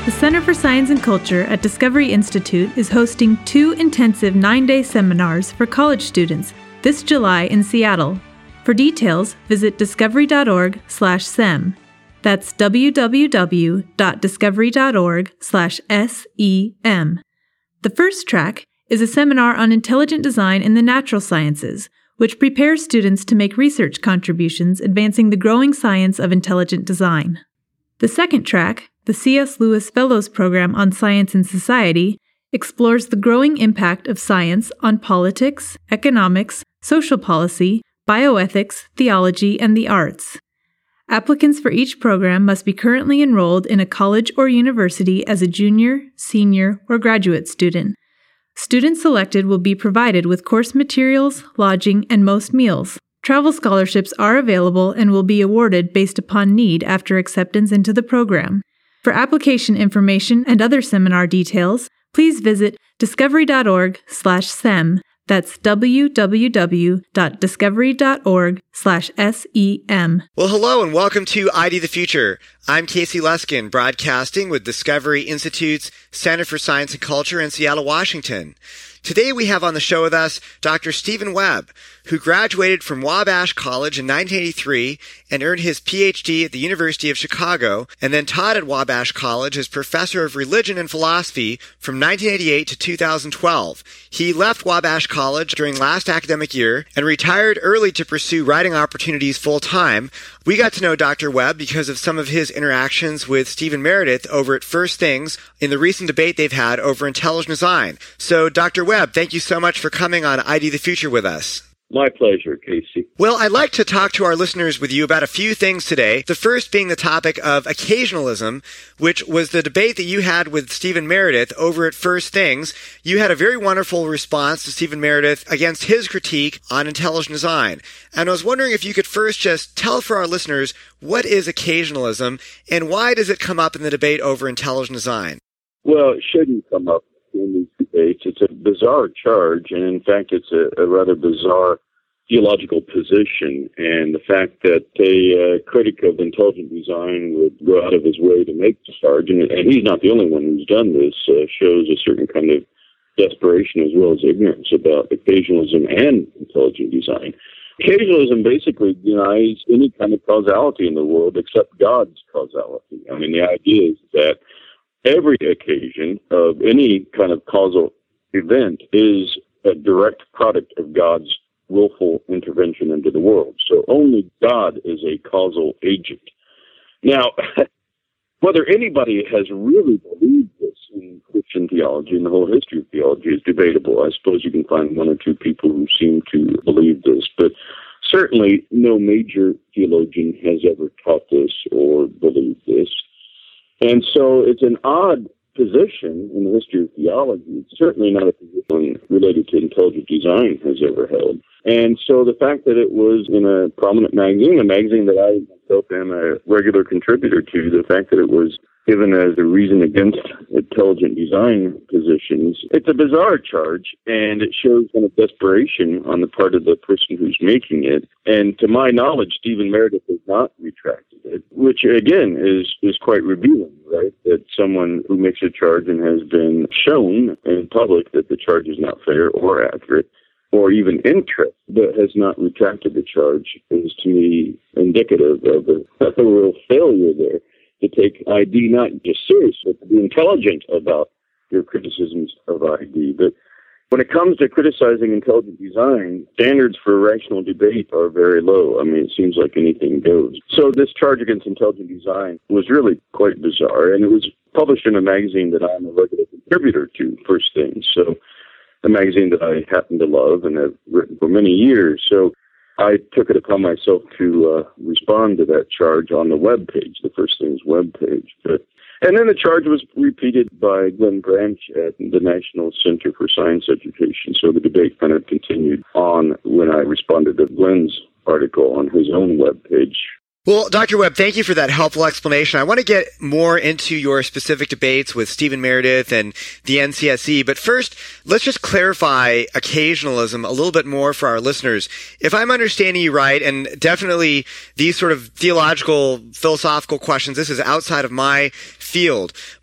the Center for Science and Culture at Discovery Institute is hosting 2 intensive 9-day seminars for college students this July in Seattle. For details, visit discovery.org/SEM. That's www.discovery.org/SEM. The first track is a seminar on intelligent design in the natural sciences, which prepares students to make research contributions advancing the growing science of intelligent design. The second track, the C.S. Lewis Fellows Program on Science and Society, explores the growing impact of science on politics, economics, social policy, bioethics, theology, and the arts. Applicants for each program must be currently enrolled in a college or university as a junior, senior, or graduate student. Students selected will be provided with course materials, lodging, and most meals. Travel scholarships are available and will be awarded based upon need after acceptance into the program. For application information and other seminar details, please visit discovery.org/SEM. That's www.discovery.org/SEM. Well, hello and welcome to ID the Future. I'm Casey Luskin, broadcasting with Discovery Institute's Center for Science and Culture in Seattle, Washington. Today we have on the show with us Dr. Stephen Webb, who graduated from Wabash College in 1983 and earned his Ph.D. at the University of Chicago, and then taught at Wabash College as professor of religion and philosophy from 1988 to 2012. He left Wabash College during last academic year and retired early to pursue writing opportunities full-time. We got to know Dr. Webb because of some of his interactions with Stephen Meredith over at First Things in the recent debate they've had over intelligent design. So, Dr. Webb, thank you so much for coming on ID the Future with us. My pleasure, Casey. Well, I'd like to talk to our listeners with you about a few things today. The first being the topic of occasionalism, which was the debate that you had with Stephen Meredith over at First Things. You had a very wonderful response to Stephen Meredith against his critique on intelligent design. And I was wondering if you could first just tell for our listeners, what is occasionalism and why does it come up in the debate over intelligent design? Well, it shouldn't come up in these debates. It's a bizarre charge, and in fact, it's a rather bizarre theological position. And the fact that a critic of intelligent design would go out of his way to make the charge, and he's not the only one who's done this, shows a certain kind of desperation as well as ignorance about occasionalism and intelligent design. Occasionalism basically denies any kind of causality in the world except God's causality. I mean, the idea is that every occasion of any kind of causal event is a direct product of God's willful intervention into the world. So only God is a causal agent. Now, whether anybody has really believed this in Christian theology and the whole history of theology is debatable. I suppose you can find one or two people who seem to believe this, but certainly no major theologian has ever taught this or believed this. And so it's an odd position in the history of theology. It's certainly not a position related to intelligent design has ever held. And so the fact that it was in a prominent magazine, a magazine that I myself am a regular contributor to, the fact that it was given as a reason against intelligent design positions, it's a bizarre charge, and it shows kind of desperation on the part of the person who's making it. And to my knowledge, Stephen Meredith has not retracted it, which again is quite revealing, right? That someone who makes a charge and has been shown in public that the charge is not fair or accurate, or even interest, but has not retracted the charge, is to me indicative of a real failure there to take ID not just seriously, but to be intelligent about your criticisms of ID. But when it comes to criticizing intelligent design, standards for rational debate are very low. I mean, it seems like anything goes. So this charge against intelligent design was really quite bizarre, and it was published in a magazine that I'm a regular contributor to, First Things. So a magazine that I happen to love and have written for many years. So I took it upon myself to respond to that charge on the webpage, the First Things webpage. And then the charge was repeated by Glenn Branch at the National Center for Science Education. So the debate kind of continued on when I responded to Glenn's article on his own webpage. Well, Dr. Webb, thank you for that helpful explanation. I want to get more into your specific debates with Stephen Meredith and the NCSE, but first, let's just clarify occasionalism a little bit more for our listeners. If I'm understanding you right, and definitely these sort of theological, philosophical questions, this is outside of my field,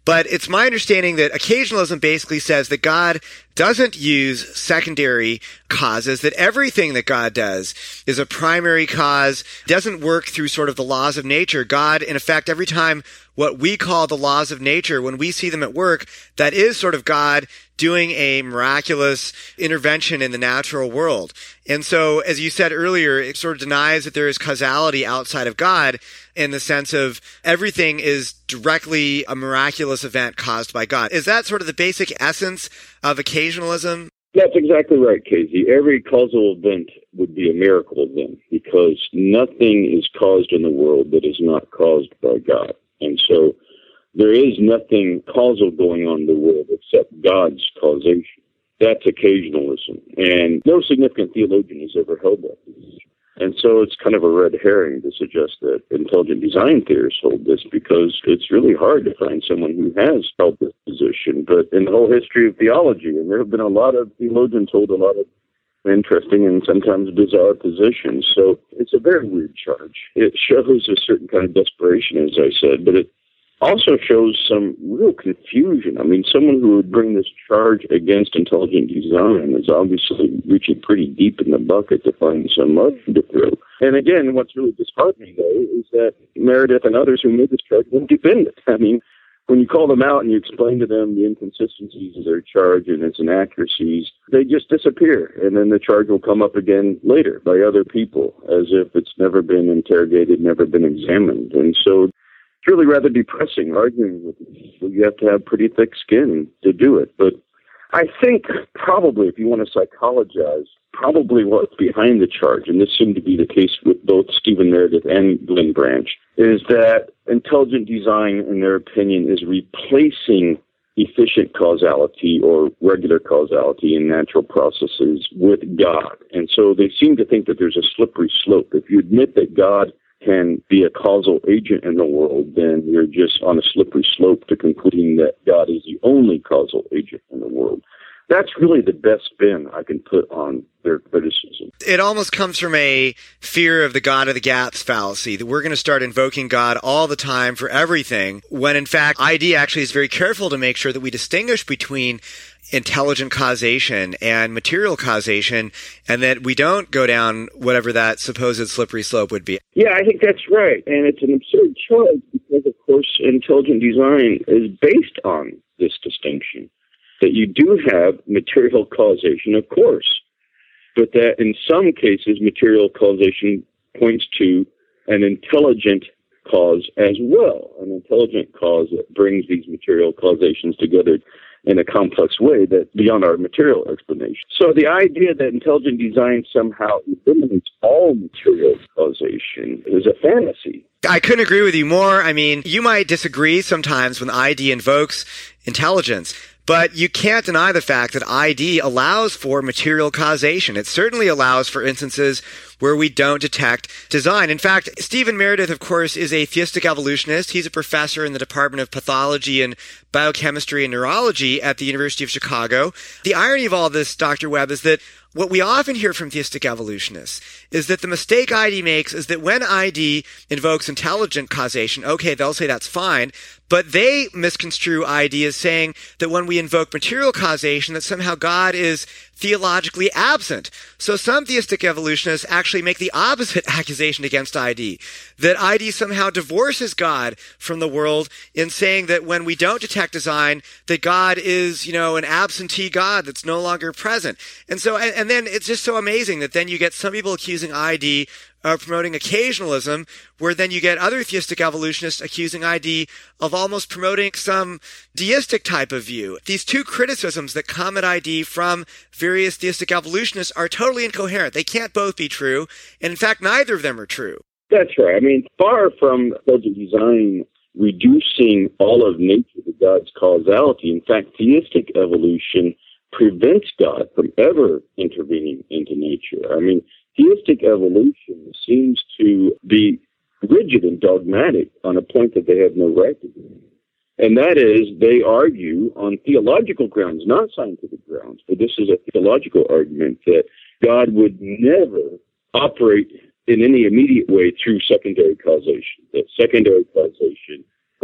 But it's my understanding that occasionalism basically says that God doesn't use secondary causes, that everything that God does is a primary cause, doesn't work through sort of the laws of nature. God, in effect, every time what we call the laws of nature, when we see them at work, that is sort of God doing a miraculous intervention in the natural world. And so, as you said earlier, it sort of denies that there is causality outside of God in the sense of everything is directly a miraculous event caused by God. Is that sort of the basic essence of occasionalism? That's exactly right, Casey. Every causal event would be a miracle then, because nothing is caused in the world that is not caused by God. And so there is nothing causal going on in the world except God's causation. That's occasionalism. And no significant theologian has ever held that position. And so it's kind of a red herring to suggest that intelligent design theorists hold this, because it's really hard to find someone who has held this position. But in the whole history of theology, and there have been a lot of theologians hold a lot of interesting and sometimes bizarre positions. So it's a very weird charge. It shows a certain kind of desperation, as I said, but it also shows some real confusion. I mean, someone who would bring this charge against intelligent design is obviously reaching pretty deep in the bucket to find some mud to throw. And again, what's really disheartening, though, is that Meredith and others who made this charge won't defend it. I mean, when you call them out and you explain to them the inconsistencies of their charge and its inaccuracies, they just disappear. And then the charge will come up again later by other people as if it's never been interrogated, never been examined. And so it's really rather depressing arguing with people. You have to have pretty thick skin to do it. But I think probably, if you want to psychologize, probably what's behind the charge, and this seemed to be the case with both Stephen Meredith and Glenn Branch, is that intelligent design, in their opinion, is replacing efficient causality or regular causality in natural processes with God. And so they seem to think that there's a slippery slope. If you admit that God can be a causal agent in the world, then you're just on a slippery slope to concluding that God is the only causal agent in the world. That's really the best spin I can put on their criticism. It almost comes from a fear of the God of the gaps fallacy, that we're going to start invoking God all the time for everything, when in fact ID actually is very careful to make sure that we distinguish between intelligent causation and material causation, and that we don't go down whatever that supposed slippery slope would be. Yeah, I think that's right. And it's an absurd charge because, of course, intelligent design is based on this distinction, that you do have material causation, of course, but that in some cases material causation points to an intelligent cause as well, an intelligent cause that brings these material causations together in a complex way that beyond our material explanation. So the idea that intelligent design somehow eliminates all material causation is a fantasy. I couldn't agree with you more. I mean, you might disagree sometimes when ID invokes intelligence, but you can't deny the fact that ID allows for material causation. It certainly allows for instances where we don't detect design. In fact, Stephen Meredith, of course, is a theistic evolutionist. He's a professor in the Department of Pathology and Biochemistry and Neurology at the University of Chicago. The irony of all this, Dr. Webb, is that what we often hear from theistic evolutionists is that the mistake ID makes is that when ID invokes intelligent causation, okay, they'll say that's fine, but they misconstrue ID as saying that when we invoke material causation, that somehow God is theologically absent. So some theistic evolutionists actually make the opposite accusation against ID, that ID somehow divorces God from the world in saying that when we don't detect design, that God is, an absentee God that's no longer present. And so, and then it's just so amazing that then you get some people accusing ID of promoting occasionalism, where then you get other theistic evolutionists accusing ID of almost promoting some deistic type of view. These two criticisms that come at ID from various theistic evolutionists are totally incoherent. They can't both be true, and in fact, neither of them are true. That's right. I mean, far from intelligent design reducing all of nature to God's causality, in fact, theistic evolution prevents God from ever intervening into nature. I mean, theistic evolution seems to be rigid and dogmatic on a point that they have no right to do. And that is, they argue on theological grounds, not scientific grounds, but this is a theological argument, that God would never operate in any immediate way through secondary causation, that secondary causation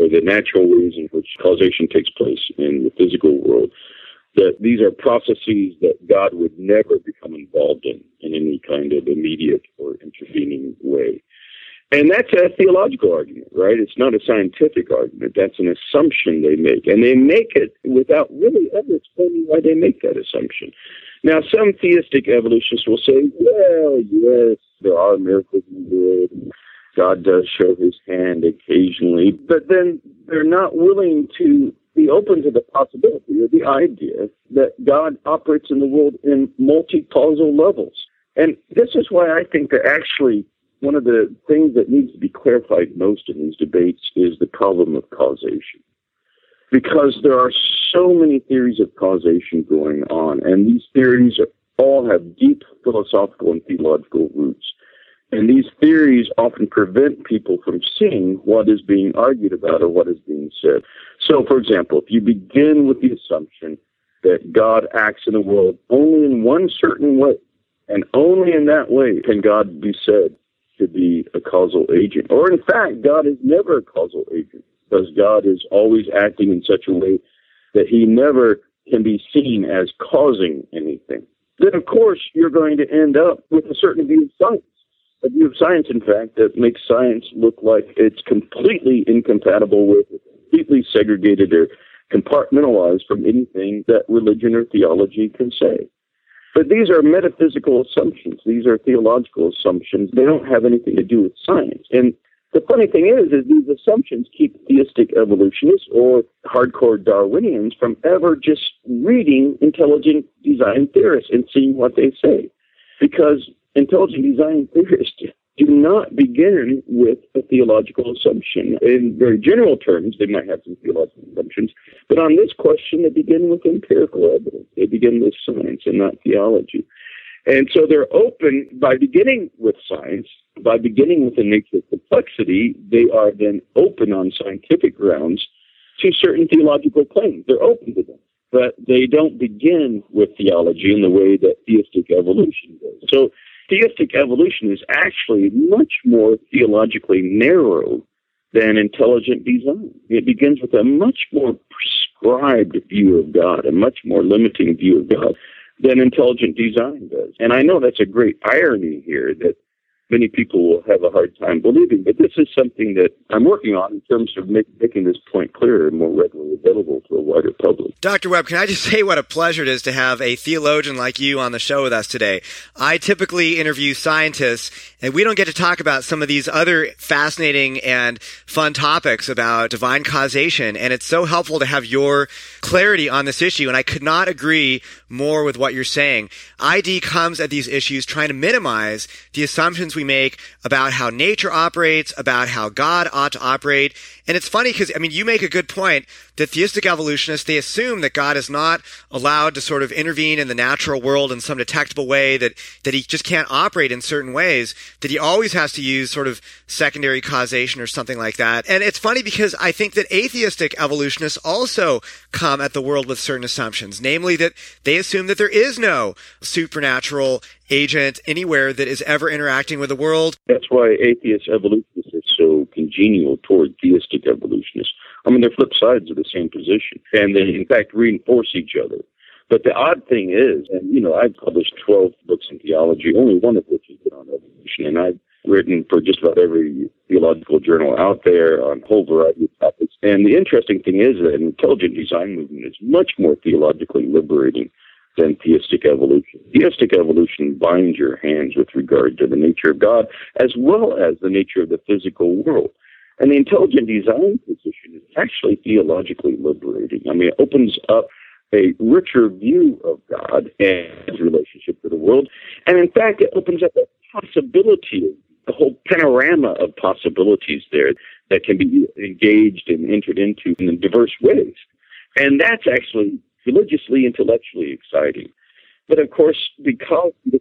or the natural ways in which causation takes place in the physical world, that these are processes that God would never become involved in any kind of immediate or intervening way. And that's a theological argument, right? It's not a scientific argument. That's an assumption they make. And they make it without really ever explaining why they make that assumption. Now, some theistic evolutionists will say, well, yes, there are miracles in the world. God does show his hand occasionally. But then they're not willing to be open to the possibility or the idea that God operates in the world in multi-causal levels. And this is why I think that actually one of the things that needs to be clarified most in these debates is the problem of causation. Because there are so many theories of causation going on, and these theories all have deep philosophical and theological roots. And these theories often prevent people from seeing what is being argued about or what is being said. So, for example, if you begin with the assumption that God acts in the world only in one certain way, and only in that way can God be said to be a causal agent, or in fact, God is never a causal agent, because God is always acting in such a way that he never can be seen as causing anything, then of course you're going to end up with a certain view of science. A view of science, in fact, that makes science look like it's completely incompatible with, completely segregated or compartmentalized from anything that religion or theology can say. But these are metaphysical assumptions. These are theological assumptions. They don't have anything to do with science. And the funny thing is these assumptions keep theistic evolutionists or hardcore Darwinians from ever just reading intelligent design theorists and seeing what they say. Because intelligent design theorists do not begin with a theological assumption. In very general terms, they might have some theological assumptions, but on this question, they begin with empirical evidence. They begin with science and not theology. And so they're open, by beginning with science, by beginning with the nature of complexity, they are then open on scientific grounds to certain theological claims. They're open to them. But they don't begin with theology in the way that theistic evolution does. So theistic evolution is actually much more theologically narrow than intelligent design. It begins with a much more prescribed view of God, a much more limiting view of God than intelligent design does. And I know that's a great irony here that many people will have a hard time believing, but this is something that I'm working on in terms of making this point clearer and more readily available to a wider public. Dr. Webb, can I just say what a pleasure it is to have a theologian like you on the show with us today? I typically interview scientists, and we don't get to talk about some of these other fascinating and fun topics about divine causation, and it's so helpful to have your clarity on this issue, and I could not agree more with what you're saying. ID comes at these issues trying to minimize the assumptions we make about how nature operates, about how God ought to operate. And it's funny because, you make a good point that theistic evolutionists, they assume that God is not allowed to sort of intervene in the natural world in some detectable way, that he just can't operate in certain ways, that he always has to use sort of secondary causation or something like that. And it's funny because I think that atheistic evolutionists also come at the world with certain assumptions, namely that they assume that there is no supernatural agent anywhere that is ever interacting with the world. That's why atheist evolutionists are so congenial toward theistic evolutionists. They're flip sides of the same position, and they, in fact, reinforce each other. But the odd thing is, and, I've published 12 books in theology, only one of which has been on evolution, and I've written for just about every theological journal out there on a whole variety of topics. And the interesting thing is that an intelligent design movement is much more theologically liberating than theistic evolution. Theistic evolution binds your hands with regard to the nature of God as well as the nature of the physical world. And the intelligent design position is actually theologically liberating. It opens up a richer view of God and his relationship to the world. And in fact, it opens up a possibility, the whole panorama of possibilities there that can be engaged and entered into in diverse ways. And that's actually religiously, intellectually exciting. But of course, because the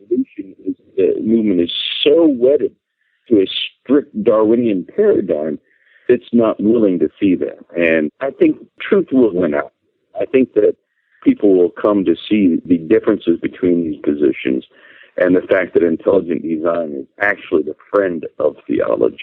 movement is so wedded to a strict Darwinian paradigm, it's not willing to see that. And I think truth will win out. I think that people will come to see the differences between these positions and the fact that intelligent design is actually the friend of theology.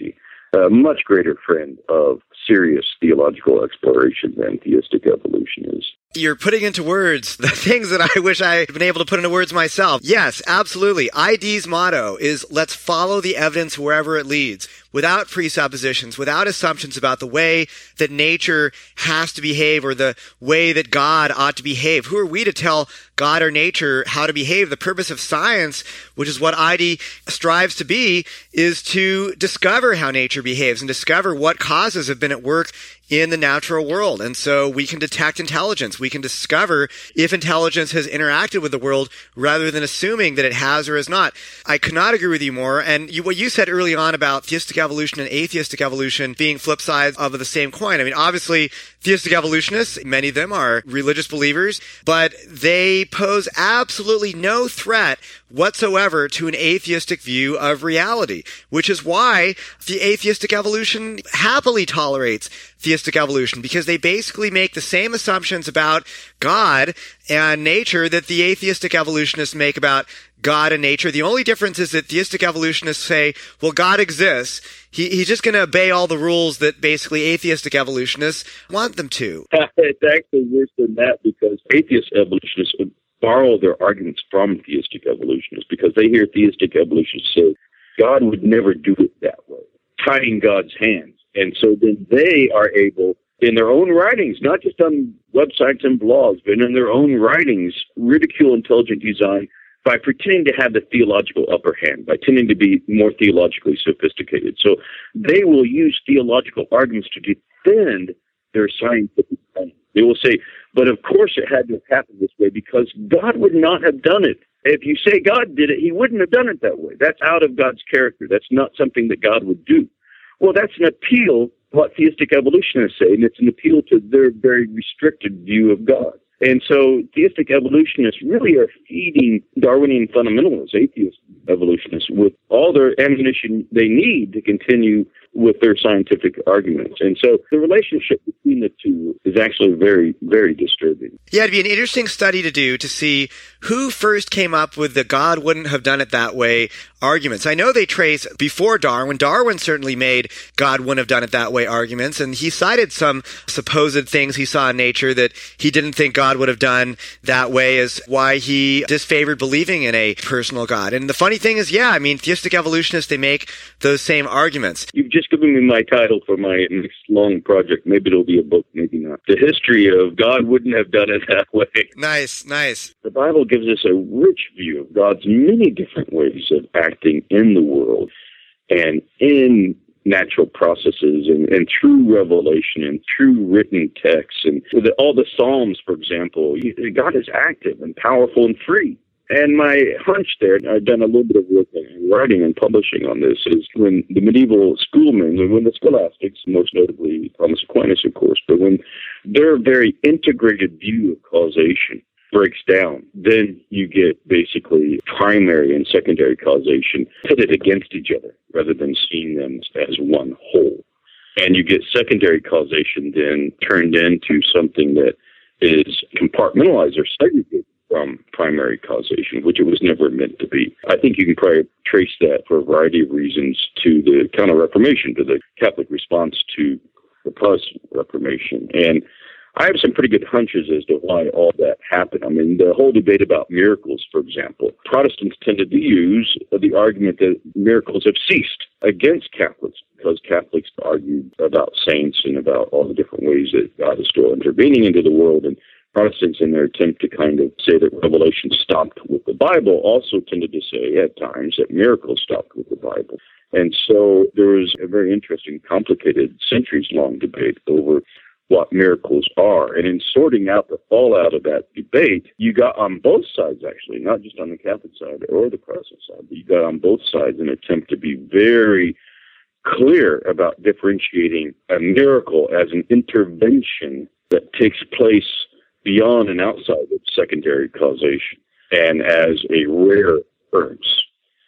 a much greater friend of serious theological exploration than theistic evolution is. You're putting into words the things that I wish I had been able to put into words myself. Yes, absolutely. ID's motto is let's follow the evidence wherever it leads, without presuppositions, without assumptions about the way that nature has to behave or the way that God ought to behave. Who are we to tell God or nature how to behave? The purpose of science, which is what ID strives to be, is to discover how nature behaves and discover what causes have been at work in the natural world. And so we can detect intelligence. We can discover if intelligence has interacted with the world rather than assuming that it has or has not. I could not agree with you more. And what you said early on about theistic evolution and atheistic evolution being flip sides of the same coin. I mean, obviously, theistic evolutionists, many of them are religious believers, but they pose absolutely no threat whatsoever to an atheistic view of reality, which is why the atheistic evolution happily tolerates theistic evolution, because they basically make the same assumptions about God and nature that the atheistic evolutionists make about God and nature. The only difference is that theistic evolutionists say, well, God exists. He's just going to obey all the rules that basically atheistic evolutionists want them to. It's actually worse than that, because atheist evolutionists would borrow their arguments from theistic evolutionists, because they hear theistic evolutionists say, God would never do it that way, tying God's hands. And so then they are able, in their own writings, not just on websites and blogs, but in their own writings, ridicule intelligent design by pretending to have the theological upper hand, by tending to be more theologically sophisticated. So they will use theological arguments to defend their scientific claims. They will say, but of course it had to have happened this way because God would not have done it. If you say God did it, he wouldn't have done it that way. That's out of God's character. That's not something that God would do. Well, that's an appeal to what theistic evolutionists say, and it's an appeal to their very restricted view of God. And so theistic evolutionists really are feeding Darwinian fundamentalists, atheist evolutionists, with all their ammunition they need to continue with their scientific arguments. And so the relationship between the two is actually very, very disturbing. Yeah, it'd be an interesting study to do to see who first came up with the God wouldn't have done it that way arguments. I know they trace before Darwin. Darwin certainly made God wouldn't have done it that way arguments, and he cited some supposed things he saw in nature that he didn't think God would have done that way as why he disfavored believing in a personal God. And the funny thing is, yeah, I mean, theistic evolutionists, they make those same arguments. You've just given me my title for my next long project. Maybe it'll be a book, maybe not. The history of God wouldn't have done it that way. Nice, nice. The Bible gives us a rich view of God's many different ways of acting in the world and in natural processes and through revelation and through written texts. And with all the Psalms, for example, God is active and powerful and free. And my hunch there, I've done a little bit of work in writing and publishing on this, is when the medieval schoolmen, when the scholastics, most notably Thomas Aquinas, of course, but when their very integrated view of causation breaks down, then you get basically primary and secondary causation pitted against each other rather than seeing them as one whole. And you get secondary causation then turned into something that is compartmentalized or segregated from primary causation, which it was never meant to be. I think you can probably trace that for a variety of reasons to the Counter-Reformation, to the Catholic response to the Protestant Reformation. And I have some pretty good hunches as to why all that happened. I mean, the whole debate about miracles, for example, Protestants tended to use the argument that miracles have ceased against Catholics, because Catholics argued about saints and about all the different ways that God is still intervening into the world. And Protestants, in their attempt to kind of say that revelation stopped with the Bible, also tended to say at times that miracles stopped with the Bible. And so there was a very interesting, complicated, centuries-long debate over what miracles are. And in sorting out the fallout of that debate, you got on both sides, actually, not just on the Catholic side or the Protestant side, but you got on both sides an attempt to be very clear about differentiating a miracle as an intervention that takes place beyond and outside of secondary causation, and as a rare occurrence,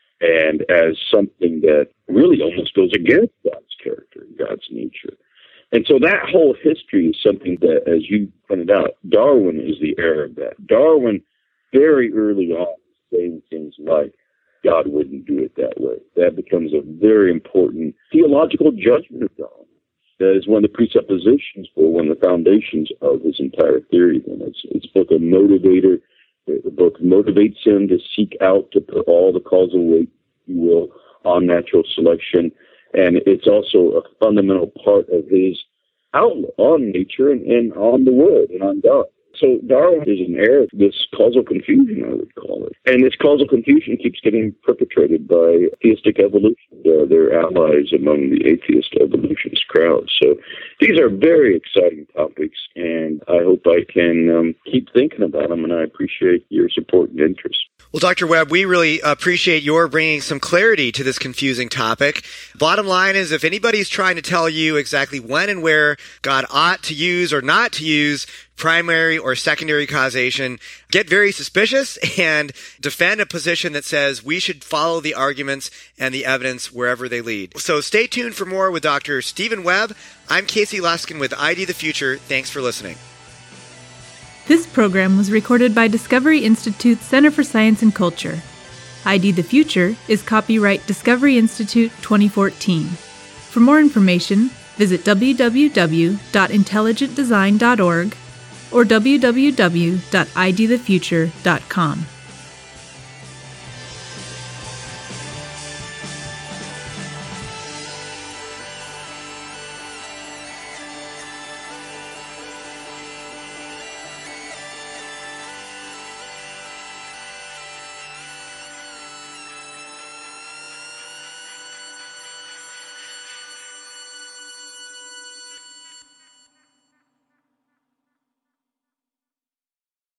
and as something that really almost goes against God's character, God's nature. And so that whole history is something that, as you pointed out, Darwin is the heir of that. Darwin, very early on, saying things like, God wouldn't do it that way. That becomes a very important theological judgment of God. That is one of the presuppositions for one of the foundations of his entire theory. And it's both a motivator. The book motivates him to seek out to put all the causal weight, if you will, on natural selection. And it's also a fundamental part of his outlook on nature and on the world and on God. So Darwin is an heir to this causal confusion, I would call it. And this causal confusion keeps getting perpetrated by theistic evolution. They're allies among the atheist evolutionist crowd. So these are very exciting topics, and I hope I can keep thinking about them, and I appreciate your support and interest. Well, Dr. Webb, we really appreciate your bringing some clarity to this confusing topic. Bottom line is, if anybody's trying to tell you exactly when and where God ought to use or not to use primary or secondary causation, get very suspicious and defend a position that says we should follow the arguments and the evidence wherever they lead. So stay tuned for more with Dr. Stephen Webb. I'm Casey Luskin with ID the Future. Thanks for listening. This program was recorded by Discovery Institute Center for Science and Culture. ID the Future is copyright Discovery Institute 2014. For more information, visit www.intelligentdesign.org or www.idthefuture.com.